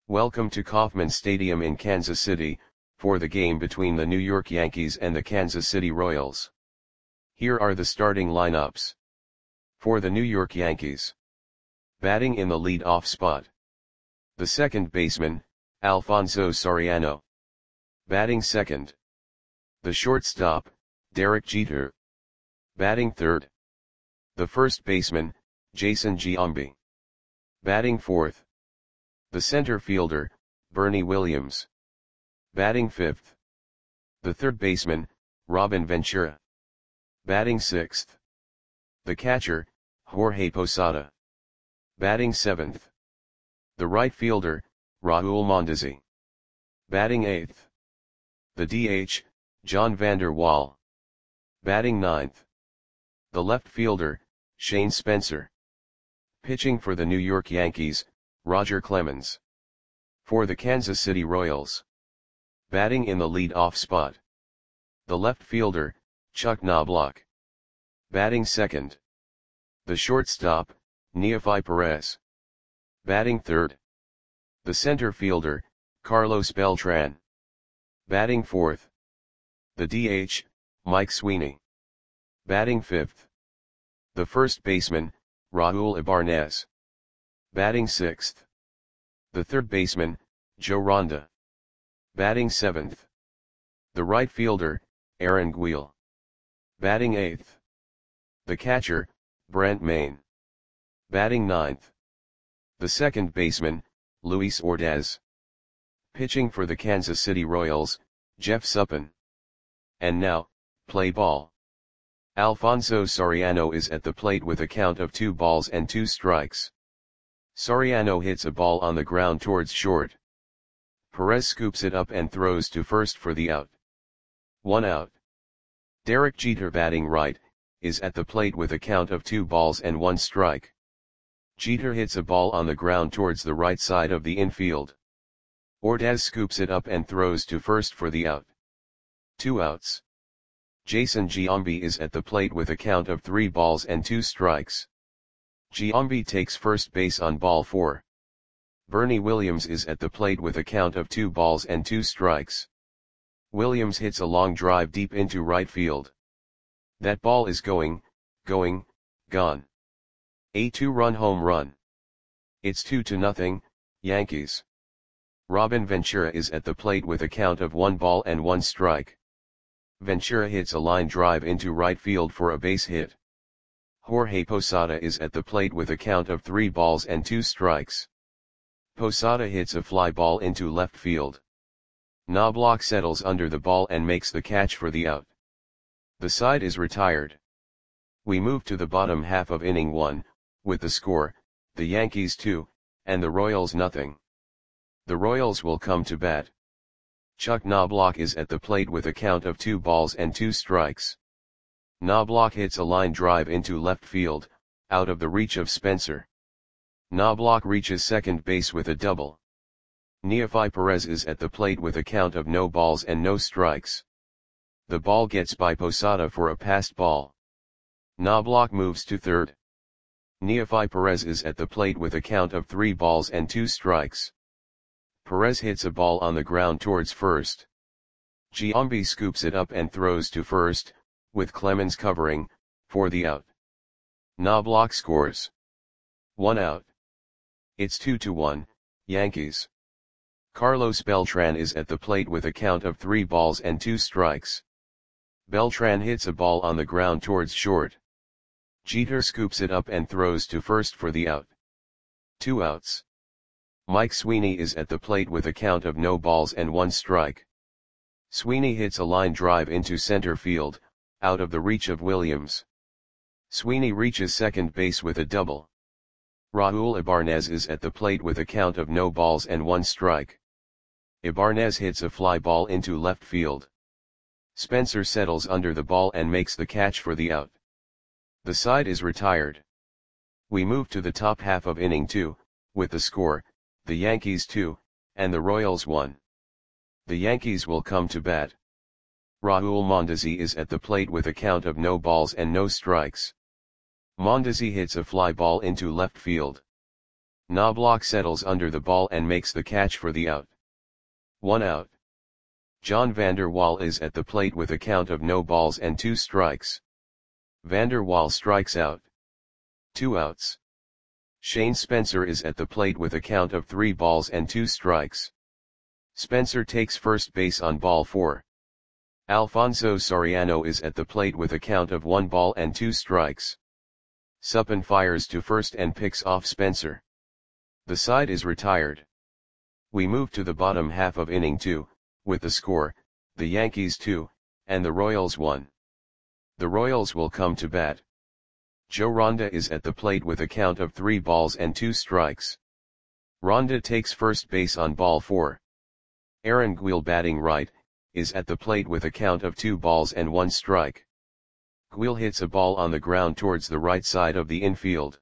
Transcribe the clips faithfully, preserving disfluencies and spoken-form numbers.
Welcome to Kauffman Stadium in Kansas City, for the game between the New York Yankees and the Kansas City Royals. Here are the starting lineups. For the New York Yankees. Batting in the lead-off spot. The second baseman, Alfonso Soriano. Batting second. The shortstop, Derek Jeter. Batting third. The first baseman, Jason Giambi. Batting fourth. The center fielder, Bernie Williams. Batting fifth. The third baseman, Robin Ventura. Batting sixth. The catcher, Jorge Posada. Batting seventh. The right fielder, Raul Mondesi. Batting eighth. The D H, John Vander Wal. Batting ninth. The left fielder, Shane Spencer. Pitching for the New York Yankees, Roger Clemens. For the Kansas City Royals. Batting in the lead-off spot. The left fielder, Chuck Knobloch. Batting second. The shortstop, Neofi Perez. Batting third. The center fielder, Carlos Beltran. Batting fourth. The D H, Mike Sweeney. Batting fifth. The first baseman, Raul Ibanez. Batting sixth. The third baseman, Joe Ronda. Batting seventh. The right fielder, Aaron Guil. Batting eighth. The catcher, Brent Maine. Batting ninth. The second baseman, Luis Ordaz. Pitching for the Kansas City Royals, Jeff Suppan. And now, play ball. Alfonso Soriano is at the plate with a count of two balls and two strikes. Soriano hits a ball on the ground towards short. Perez scoops it up and throws to first for the out. One out. Derek Jeter, batting right, is at the plate with a count of two balls and one strike. Jeter hits a ball on the ground towards the right side of the infield. Ordaz scoops it up and throws to first for the out. Two outs. Jason Giambi is at the plate with a count of three balls and two strikes. Giambi takes first base on ball four. Bernie Williams is at the plate with a count of two balls and two strikes. Williams hits a long drive deep into right field. That ball is going, going, gone. A two-run home run. It's two to nothing, Yankees. Robin Ventura is at the plate with a count of one ball and one strike. Ventura hits a line drive into right field for a base hit. Jorge Posada is at the plate with a count of three balls and two strikes. Posada hits a fly ball into left field. Knobloch settles under the ball and makes the catch for the out. The side is retired. We move to the bottom half of inning one, with the score, the Yankees two, and the Royals nothing. The Royals will come to bat. Chuck Knobloch is at the plate with a count of two balls and two strikes. Knobloch hits a line drive into left field, out of the reach of Spencer. Knobloch reaches second base with a double. Neofi Perez is at the plate with a count of no balls and no strikes. The ball gets by Posada for a passed ball. Knobloch moves to third. Neofi Perez is at the plate with a count of three balls and two strikes. Perez hits a ball on the ground towards first. Giambi scoops it up and throws to first, with Clemens covering, for the out. Knobloch scores. One out. It's two to one, Yankees. Carlos Beltran is at the plate with a count of three balls and two strikes. Beltran hits a ball on the ground towards short. Jeter scoops it up and throws to first for the out. Two outs. Mike Sweeney is at the plate with a count of no balls and one strike. Sweeney hits a line drive into center field, out of the reach of Williams. Sweeney reaches second base with a double. Raul Ibanez is at the plate with a count of no balls and one strike. Ibanez hits a fly ball into left field. Spencer settles under the ball and makes the catch for the out. The side is retired. We move to the top half of inning two, with the score, the Yankees two, and the Royals one. The Yankees will come to bat. Raul Mondesi is at the plate with a count of no balls and no strikes. Mondesi hits a fly ball into left field. Knobloch settles under the ball and makes the catch for the out. One out. John van der Wal is at the plate with a count of no balls and two strikes. Van der Wal strikes out. Two outs. Shane Spencer is at the plate with a count of three balls and two strikes. Spencer takes first base on ball four. Alfonso Soriano is at the plate with a count of one ball and two strikes. Suppan fires to first and picks off Spencer. The side is retired. We move to the bottom half of inning two, with the score, the Yankees two, and the Royals one. The Royals will come to bat. Joe Ronda is at the plate with a count of three balls and two strikes. Ronda takes first base on ball four. Aaron Guil, batting right, is at the plate with a count of two balls and one strike. Guil hits a ball on the ground towards the right side of the infield.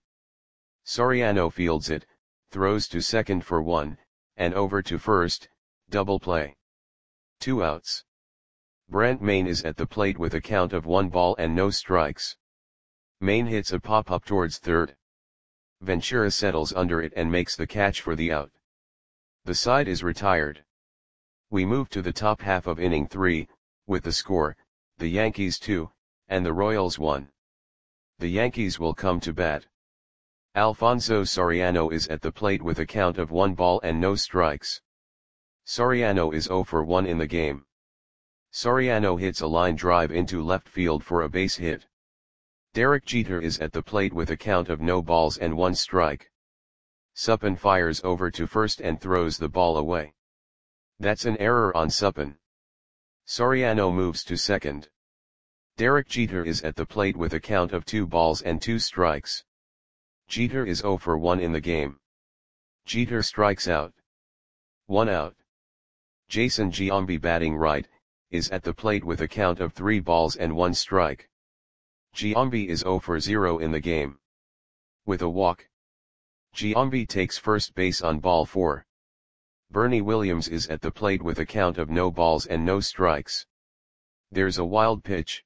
Soriano fields it, throws to second for one, and over to first, double play. Two outs. Brent Mayne is at the plate with a count of one ball and no strikes. Mayne hits a pop-up towards third. Ventura settles under it and makes the catch for the out. The side is retired. We move to the top half of inning three, with the score, the Yankees two, and the Royals one. The Yankees will come to bat. Alfonso Soriano is at the plate with a count of one ball and no strikes. Soriano is zero for one in the game. Soriano hits a line drive into left field for a base hit. Derek Jeter is at the plate with a count of no balls and one strike. Suppan fires over to first and throws the ball away. That's an error on Suppan. Soriano moves to second. Derek Jeter is at the plate with a count of two balls and two strikes. Jeter is zero for one in the game. Jeter strikes out. One out. Jason Giambi, batting right, is at the plate with a count of three balls and one strike. Giambi is zero for zero in the game. With a walk. Giambi takes first base on ball four. Bernie Williams is at the plate with a count of no balls and no strikes. There's a wild pitch.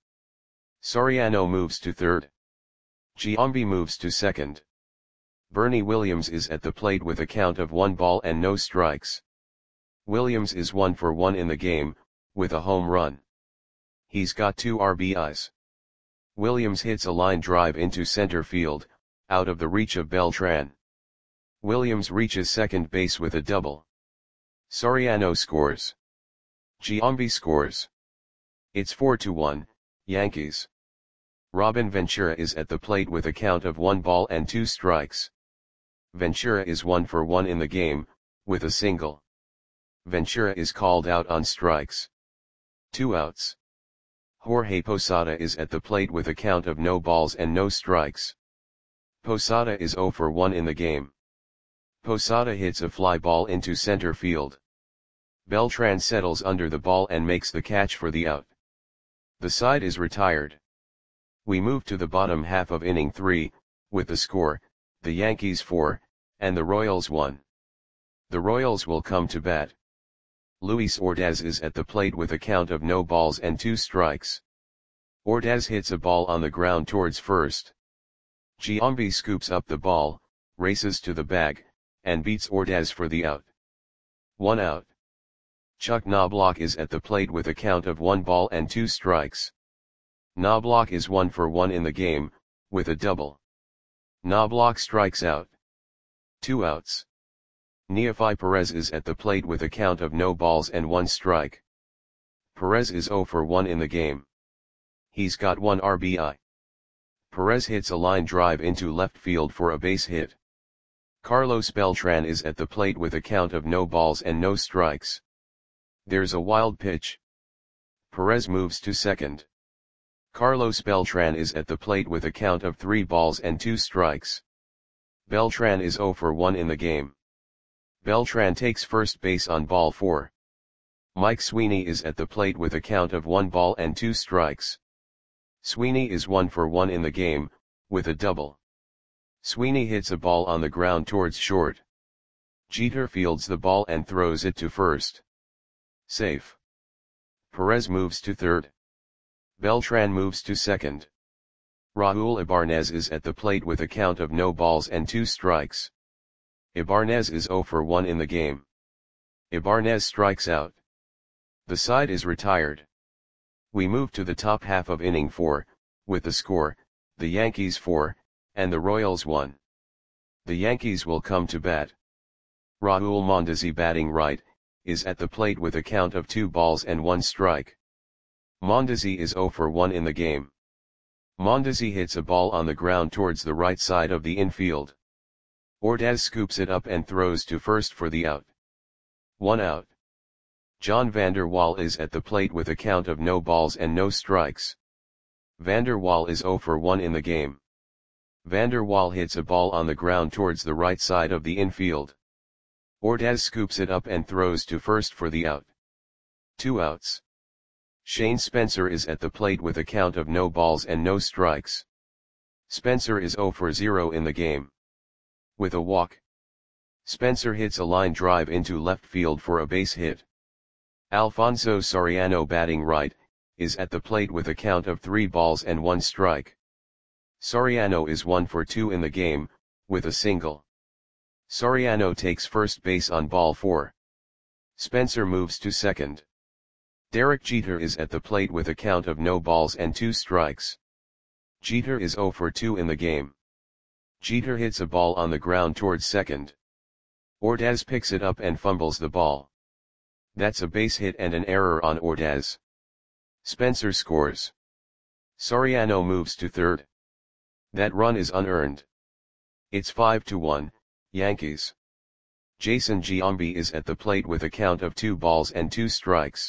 Soriano moves to third. Giambi moves to second. Bernie Williams is at the plate with a count of one ball and no strikes. Williams is one for one in the game, with a home run. He's got two R B Is. Williams hits a line drive into center field, out of the reach of Beltran. Williams reaches second base with a double. Soriano scores. Giambi scores. It's four to one, Yankees. Robin Ventura is at the plate with a count of one ball and two strikes. Ventura is one for one in the game, with a single. Ventura is called out on strikes. Two outs. Jorge Posada is at the plate with a count of no balls and no strikes. Posada is zero for one in the game. Posada hits a fly ball into center field. Beltran settles under the ball and makes the catch for the out. The side is retired. We move to the bottom half of inning three, with the score, the Yankees four, and the Royals one. The Royals will come to bat. Luis Ordaz is at the plate with a count of no balls and two strikes. Ordaz hits a ball on the ground towards first. Giambi scoops up the ball, races to the bag, and beats Ordaz for the out. One out. Chuck Knobloch is at the plate with a count of one ball and two strikes. Knobloch is one for one in the game, with a double. Knobloch strikes out. Two outs. Neefi Perez is at the plate with a count of no balls and one strike. Perez is zero for one in the game. He's got one R B I. Perez hits a line drive into left field for a base hit. Carlos Beltran is at the plate with a count of no balls and no strikes. There's a wild pitch. Perez moves to second. Carlos Beltran is at the plate with a count of three balls and two strikes. Beltran is zero for one in the game. Beltran takes first base on ball four. Mike Sweeney is at the plate with a count of one ball and two strikes. Sweeney is one for one in the game, with a double. Sweeney hits a ball on the ground towards short. Jeter fields the ball and throws it to first. Safe. Perez moves to third. Beltran moves to second. Raul Ibanez is at the plate with a count of no balls and two strikes. Ibarnez is zero for one in the game. Ibarnez strikes out. The side is retired. We move to the top half of inning four, with the score, the Yankees four, and the Royals one. The Yankees will come to bat. Raul Mondesi, batting right, is at the plate with a count of two balls and one strike. Mondesi is zero for one in the game. Mondesi hits a ball on the ground towards the right side of the infield. Ordaz scoops it up and throws to first for the out. One out. John Vander Wal is at the plate with a count of no balls and no strikes. Vander Wal is zero for one in the game. Vander Wal hits a ball on the ground towards the right side of the infield. Ordaz scoops it up and throws to first for the out. Two outs. Shane Spencer is at the plate with a count of no balls and no strikes. Spencer is zero for zero in the game. With a walk, Spencer hits a line drive into left field for a base hit. Alfonso Soriano, batting right, is at the plate with a count of three balls and one strike. Soriano is one for two in the game, with a single. Soriano takes first base on ball four. Spencer moves to second. Derek Jeter is at the plate with a count of no balls and two strikes. Jeter is zero for two in the game. Jeter hits a ball on the ground towards second. Ordaz picks it up and fumbles the ball. That's a base hit and an error on Ordaz. Spencer scores. Soriano moves to third. That run is unearned. It's five to one, Yankees. Jason Giambi is at the plate with a count of two balls and two strikes.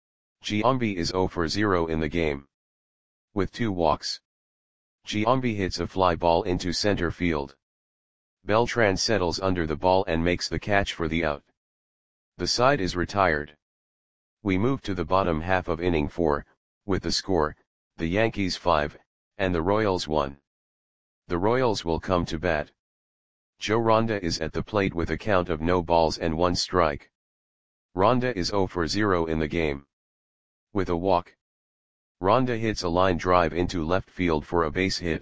Giambi is zero for zero in the game. With two walks, Giambi hits a fly ball into center field. Beltran settles under the ball and makes the catch for the out. The side is retired. We move to the bottom half of inning four, with the score, the Yankees five, and the Royals one. The Royals will come to bat. Joe Ronda is at the plate with a count of no balls and one strike. Ronda is zero for zero in the game. With a walk, Ronda hits a line drive into left field for a base hit.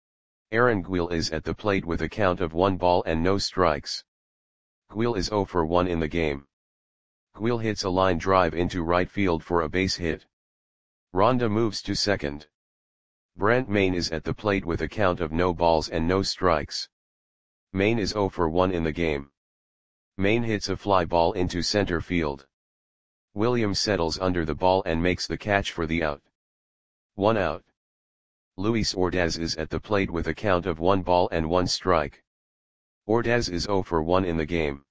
Aaron Guil is at the plate with a count of one ball and no strikes. Guil is zero for one in the game. Guil hits a line drive into right field for a base hit. Ronda moves to second. Brent Mayne is at the plate with a count of no balls and no strikes. Mayne is zero for one in the game. Mayne hits a fly ball into center field. Williams settles under the ball and makes the catch for the out. One out. Luis Ordaz is at the plate with a count of one ball and one strike. Ordaz is zero for one in the game.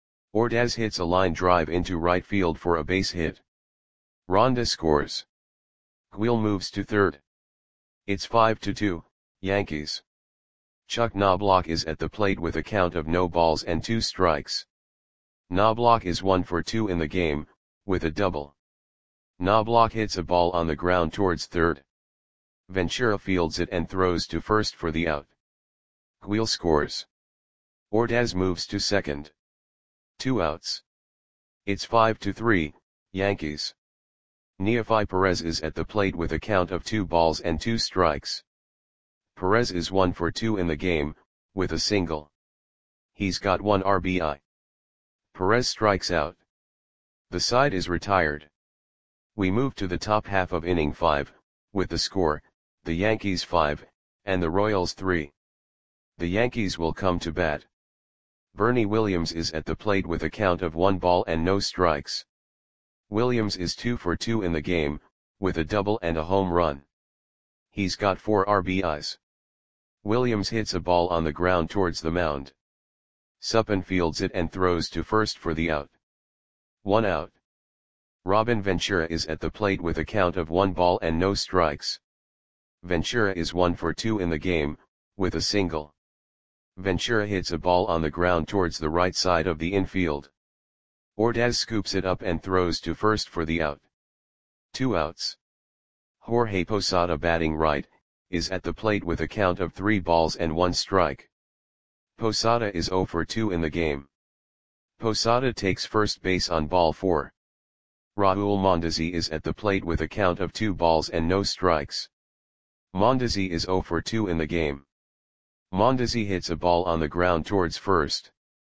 Ordaz hits a line drive into right field for a base hit. Ronda scores. Guil moves to third. It's five to two, Yankees. Chuck Knobloch is at the plate with a count of no balls and two strikes. Knobloch is one for two in the game, with a double. Knobloch hits a ball on the ground towards third. Ventura fields it and throws to first for the out. Guil scores. Ordaz moves to second. Two outs. It's five to three, Yankees. Neefi Perez is at the plate with a count of two balls and two strikes. Perez is one for two in the game, with a single. He's got one R B I. Perez strikes out. The side is retired. We move to the top half of inning five, with the score, the Yankees five, and the Royals three. The Yankees will come to bat. Bernie Williams is at the plate with a count of one ball and no strikes. Williams is two for two in the game, with a double and a home run. He's got four R B Is. Williams hits a ball on the ground towards the mound. Suppan fields it and throws to first for the out. One out. Robin Ventura is at the plate with a count of one ball and no strikes. Ventura is one for two in the game, with a single. Ventura hits a ball on the ground towards the right side of the infield. Ordaz scoops it up and throws to first for the out. Two outs. Jorge Posada, batting right, is at the plate with a count of three balls and one strike. Posada is zero for two in the game. Posada takes first base on ball four. Raul Mondesi is at the plate with a count of two balls and no strikes. Mondesi is zero for two in the game. Mondesi hits a ball on the ground towards first.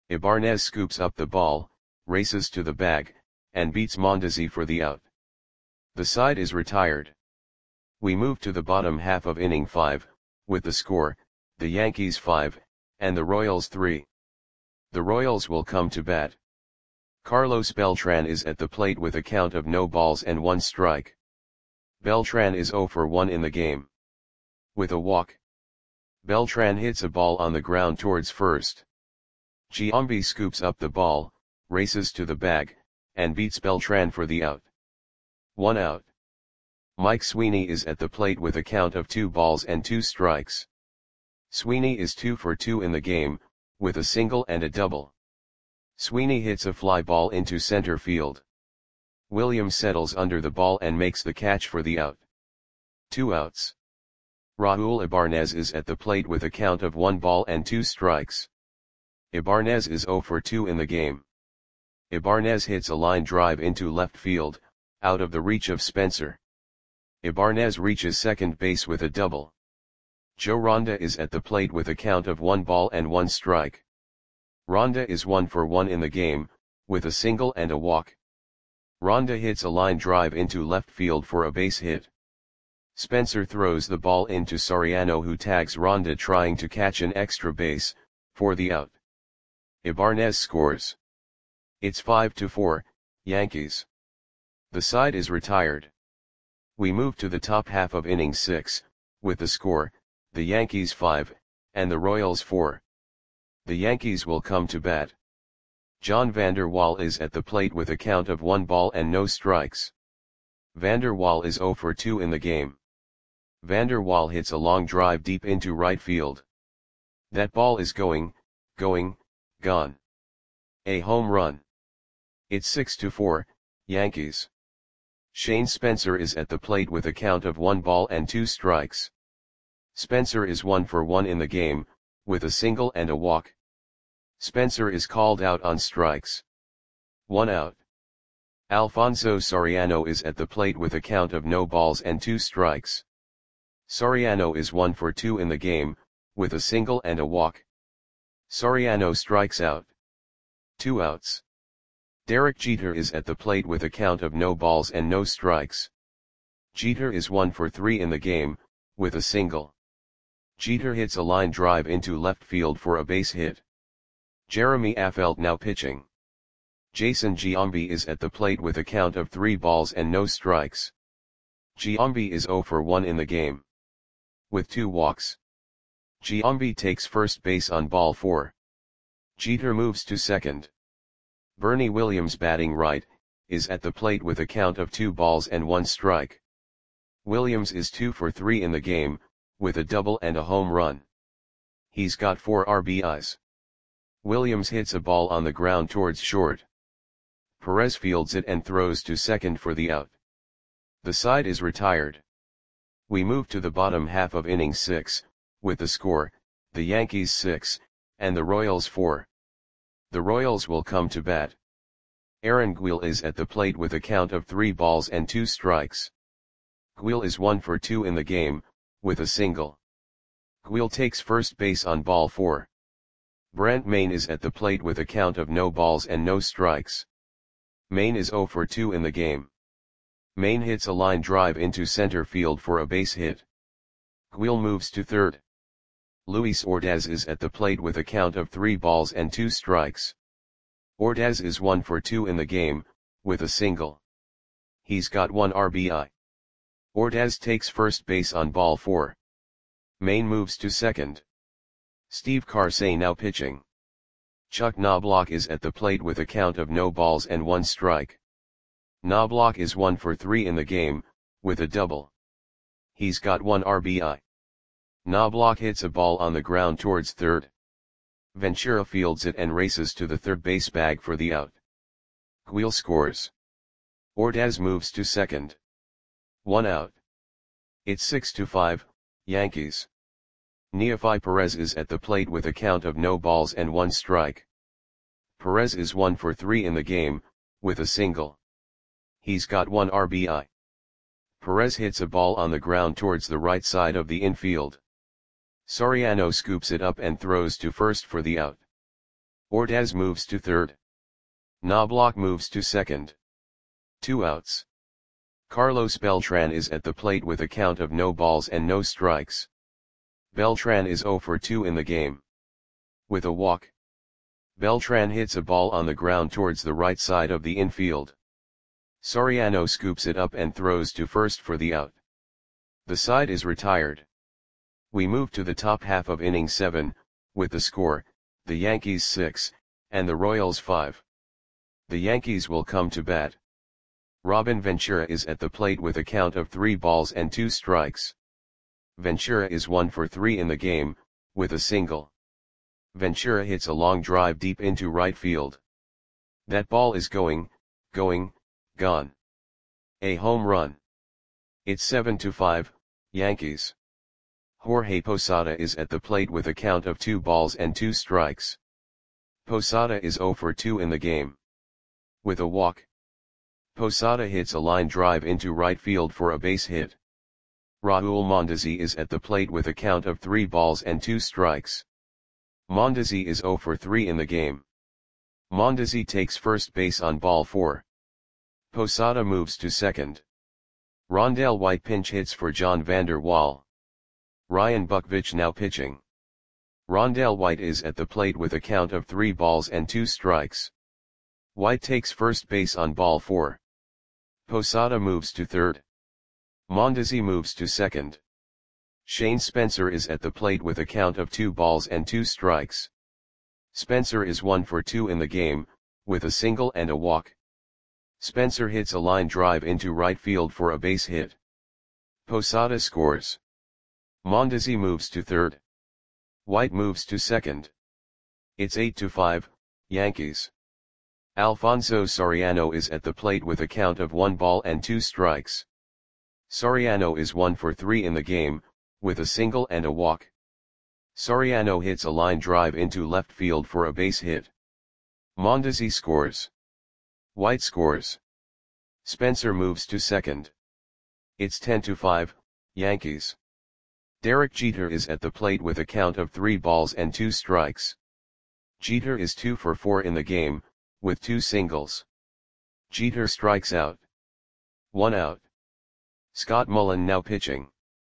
Ibanez scoops up the ball, races to the bag, and beats Mondesi for the out. The side is retired. We move to the bottom half of inning five, with the score, the Yankees five, and the Royals three. The Royals will come to bat. Carlos Beltran is at the plate with a count of no balls and one strike. Beltran is zero for one in the game. With a walk, Beltran hits a ball on the ground towards first. Giambi scoops up the ball, races to the bag, and beats Beltran for the out. One out. Mike Sweeney is at the plate with a count of two balls and two strikes. Sweeney is two for two in the game, with a single and a double. Sweeney hits a fly ball into center field. Williams settles under the ball and makes the catch for the out. Two outs. Raul Ibanez is at the plate with a count of one ball and two strikes. Ibanez is zero for two in the game. Ibanez hits a line drive into left field, out of the reach of Spencer. Ibanez reaches second base with a double. Joe Ronda is at the plate with a count of one ball and one strike. Ronda is one for one in the game, with a single and a walk. Ronda hits a line drive into left field for a base hit. Spencer throws the ball into Soriano, who tags Ronda trying to catch an extra base, for the out. Ibanez scores. It's five to four, Yankees. The side is retired. We move to the top half of inning six, with the score, the Yankees five, and the Royals four. The Yankees will come to bat. John Vander Wal is at the plate with a count of one ball and no strikes. Vander Wal is zero for two in the game. Vander Wal hits a long drive deep into right field. That ball is going, going, gone. A home run. It's six to four, Yankees. Shane Spencer is at the plate with a count of one ball and two strikes. Spencer is one for one in the game, with a single and a walk. Spencer is called out on strikes. One out. Alfonso Soriano is at the plate with a count of no balls and two strikes. Soriano is one for two in the game, with a single and a walk. Soriano strikes out. Two outs. Derek Jeter is at the plate with a count of no balls and no strikes. Jeter is one for three in the game, with a single. Jeter hits a line drive into left field for a base hit. Jeremy Affeldt now pitching. Jason Giambi is at the plate with a count of three balls and no strikes. Giambi is zero for one in the game. With two walks. Giambi takes first base on ball four. Jeter moves to second. Bernie Williams, batting right, is at the plate with a count of two balls and one strike. Williams is two for three in the game, with a double and a home run. He's got four R B Is. Williams hits a ball on the ground towards short. Perez fields it and throws to second for the out. The side is retired. We move to the bottom half of inning six, with the score, the Yankees six, and the Royals four. The Royals will come to bat. Aaron Guil is at the plate with a count of three balls and two strikes. Guil is one for two in the game, with a single. Guil takes first base on ball four. Brent Mayne is at the plate with a count of no balls and no strikes. Mayne is zero for two in the game. Mayne hits a line drive into center field for a base hit. Guil moves to third. Luis Ordaz is at the plate with a count of three balls and two strikes. Ordaz is one for two in the game, with a single. He's got one R B I. Ordaz takes first base on ball four. Mayne moves to second. Steve Karsay now pitching. Chuck Knobloch is at the plate with a count of no balls and one strike. Knobloch is one for three in the game, with a double. He's got one R B I. Knobloch hits a ball on the ground towards third. Ventura fields it and races to the third base bag for the out. Guil scores. Ordaz moves to second. One out. It's six to five, Yankees. Neofi Perez is at the plate with a count of no balls and one strike. Perez is one for three in the game, with a single. He's got one R B I. Perez hits a ball on the ground towards the right side of the infield. Soriano scoops it up and throws to first for the out. Ortez moves to third. Knobloch moves to second. Two outs. Carlos Beltran is at the plate with a count of no balls and no strikes. Beltran is oh for two in the game. With a walk. Beltran hits a ball on the ground towards the right side of the infield. Soriano scoops it up and throws to first for the out. The side is retired. We move to the top half of inning seven, with the score, the Yankees six, and the Royals five. The Yankees will come to bat. Robin Ventura is at the plate with a count of three balls and two strikes. Ventura is one for three in the game, with a single. Ventura hits a long drive deep into right field. That ball is going, going, gone. A home run. It's seven to five, Yankees. Jorge Posada is at the plate with a count of two balls and two strikes. Posada is oh for two in the game. With a walk. Posada hits a line drive into right field for a base hit. Raul Mondesi is at the plate with a count of three balls and two strikes. Mondesi is oh for three in the game. Mondesi takes first base on ball four. Posada moves to second. Rondell White pinch hits for John Vander Wal. Ryan Buckvich now pitching. Rondell White is at the plate with a count of three balls and two strikes. White takes first base on ball four. Posada moves to third. Mondesi moves to second. Shane Spencer is at the plate with a count of two balls and two strikes. Spencer is one for two in the game, with a single and a walk. Spencer hits a line drive into right field for a base hit. Posada scores. Mondesi moves to third. White moves to second. It's eight to five, Yankees. Alfonso Soriano is at the plate with a count of one ball and two strikes. Soriano is one for three in the game, with a single and a walk. Soriano hits a line drive into left field for a base hit. Mondesi scores. White scores. Spencer moves to second. It's ten to five, Yankees. Derek Jeter is at the plate with a count of three balls and two strikes. Jeter is two for four in the game, with two singles. Jeter strikes out. One out. Scott Mullen now pitching.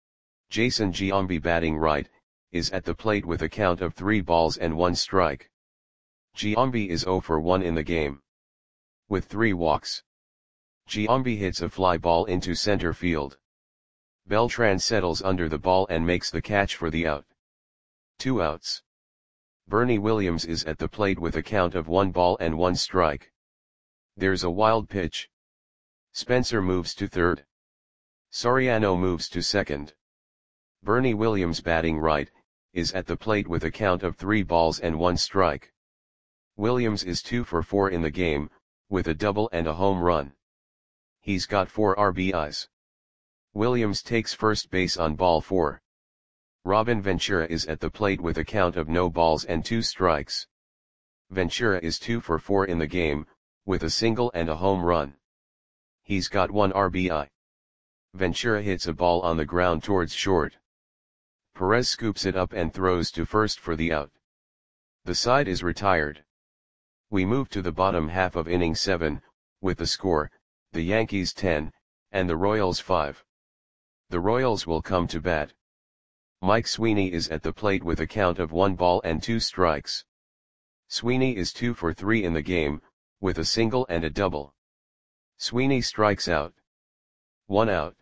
Jason Giambi batting right, is at the plate with a count of three balls and one strike. Giambi is oh for one in the game. With three walks. Giambi hits a fly ball into center field. Beltran settles under the ball and makes the catch for the out. Two outs. Bernie Williams is at the plate with a count of one ball and one strike. There's a wild pitch. Spencer moves to third. Soriano moves to second. Bernie Williams batting right, is at the plate with a count of three balls and one strike. Williams is two for four in the game, with a double and a home run. He's got four R B Is. Williams takes first base on ball four. Robin Ventura is at the plate with a count of no balls and two strikes. Ventura is two for four in the game, with a single and a home run. He's got one R B I. Ventura hits a ball on the ground towards short. Perez scoops it up and throws to first for the out. The side is retired. We move to the bottom half of inning seven, with the score, the Yankees ten, and the Royals five. The Royals will come to bat. Mike Sweeney is at the plate with a count of one ball and two strikes. Sweeney is two for three in the game, with a single and a double. Sweeney strikes out. One out.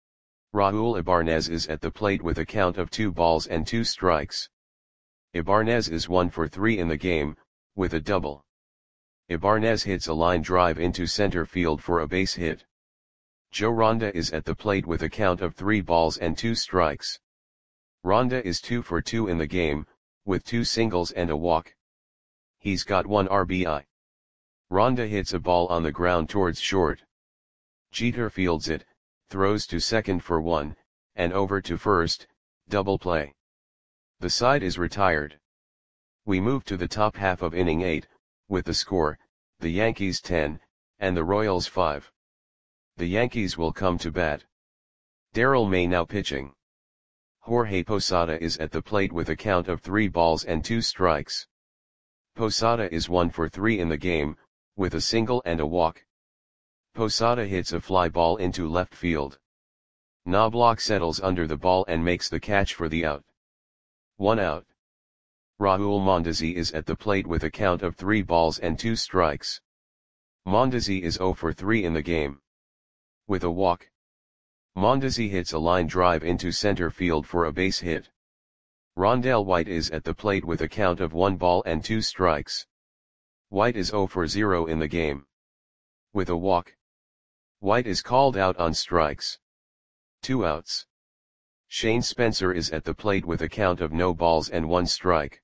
Raul Ibanez is at the plate with a count of two balls and two strikes. Ibanez is one for three in the game, with a double. Ibanez hits a line drive into center field for a base hit. Joe Ronda is at the plate with a count of three balls and two strikes. Ronda is two for two in the game, with two singles and a walk. He's got one R B I. Ronda hits a ball on the ground towards short. Jeter fields it, throws to second for one, and over to first, double play. The side is retired. We move to the top half of inning eight, with the score, the Yankees ten, and the Royals five. The Yankees will come to bat. Darrell May now pitching. Jorge Posada is at the plate with a count of three balls and two strikes. Posada is one for three in the game, with a single and a walk. Posada hits a fly ball into left field. Knobloch settles under the ball and makes the catch for the out. One out. Raul Mondesi is at the plate with a count of three balls and two strikes. Mondesi is zero for three in the game. With a walk. Mondesi hits a line drive into center field for a base hit. Rondell White is at the plate with a count of one ball and two strikes. White is zero for zero in the game. With a walk. White is called out on strikes. Two outs. Shane Spencer is at the plate with a count of no balls and one strike.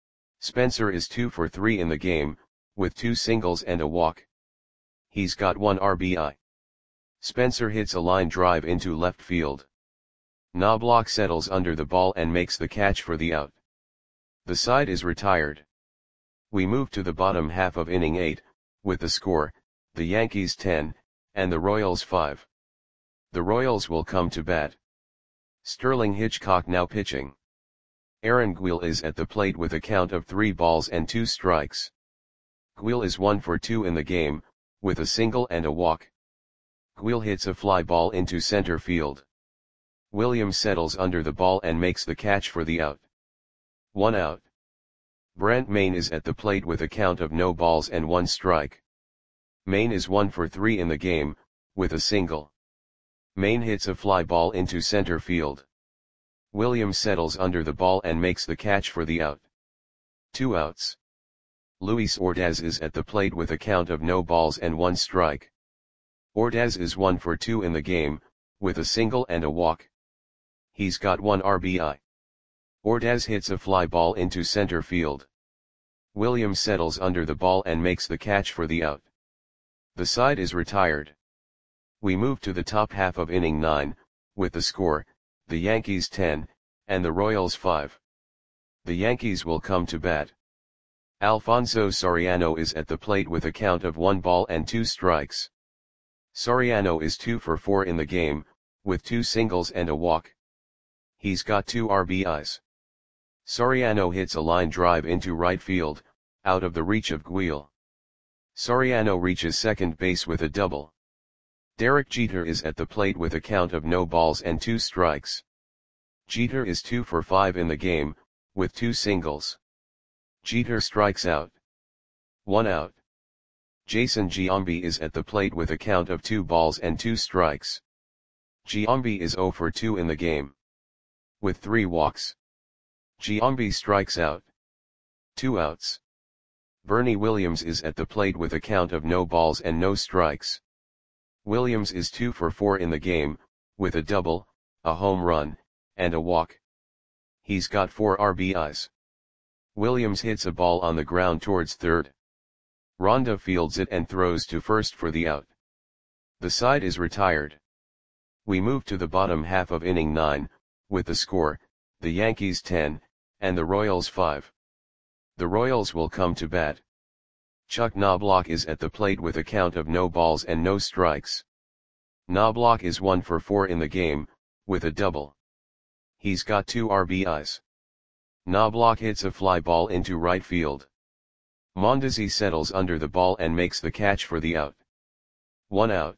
Spencer is two for three in the game, with two singles and a walk. He's got one R B I. Spencer hits a line drive into left field. Knobloch settles under the ball and makes the catch for the out. The side is retired. We move to the bottom half of inning eight, with the score, the Yankees ten, and the Royals five. The Royals will come to bat. Sterling Hitchcock now pitching. Aaron Guil is at the plate with a count of three balls and two strikes. Guil is one for two in the game, with a single and a walk. Guil hits a fly ball into center field. Williams settles under the ball and makes the catch for the out. One out. Brent Mayne is at the plate with a count of no balls and one strike. Mayne is one for three in the game, with a single. Mayne hits a fly ball into center field. Williams settles under the ball and makes the catch for the out. Two outs. Luis Ordaz is at the plate with a count of no balls and one strike. Ordaz is one for two in the game, with a single and a walk. He's got one R B I. Ordaz hits a fly ball into center field. Williams settles under the ball and makes the catch for the out. The side is retired. We move to the top half of inning nine, with the score, the Yankees ten, and the Royals five. The Yankees will come to bat. Alfonso Soriano is at the plate with a count of one ball and two strikes. Soriano is two for four in the game, with two singles and a walk. He's got two R B Is. Soriano hits a line drive into right field, out of the reach of Guil. Soriano reaches second base with a double. Derek Jeter is at the plate with a count of no balls and two strikes. Jeter is two for five in the game, with two singles. Jeter strikes out. One out. Jason Giambi is at the plate with a count of two balls and two strikes. Giambi is zero for two in the game. With three walks. Giambi strikes out. Two outs. Bernie Williams is at the plate with a count of no balls and no strikes. Williams is two for four in the game, with a double, a home run, and a walk. He's got four R B Is. Williams hits a ball on the ground towards third. Ronda fields it and throws to first for the out. The side is retired. We move to the bottom half of inning nine, with the score, the Yankees ten, and the Royals five. The Royals will come to bat. Chuck Knobloch is at the plate with a count of no balls and no strikes. Knobloch is one for four in the game, with a double. He's got two R B Is. Knobloch hits a fly ball into right field. Mondesi settles under the ball and makes the catch for the out. One out.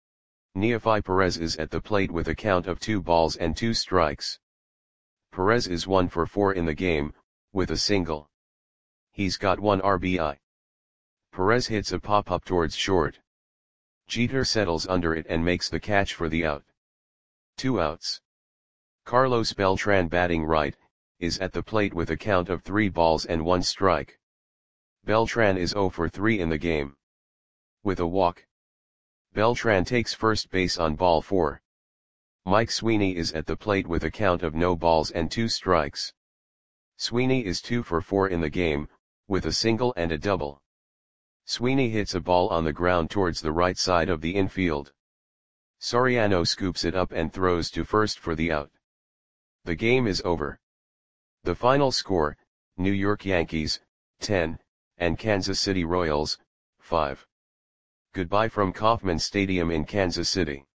Neefi Perez is at the plate with a count of two balls and two strikes. Perez is one for four in the game, with a single. He's got one R B I. Perez hits a pop-up towards short. Jeter settles under it and makes the catch for the out. Two outs. Carlos Beltran, batting right, is at the plate with a count of three balls and one strike. Beltran is zero for three in the game. With a walk. Beltran takes first base on ball four. Mike Sweeney is at the plate with a count of no balls and two strikes. Sweeney is two for four in the game, with a single and a double. Sweeney hits a ball on the ground towards the right side of the infield. Soriano scoops it up and throws to first for the out. The game is over. The final score, New York Yankees, ten, and Kansas City Royals, five. Goodbye from Kauffman Stadium in Kansas City.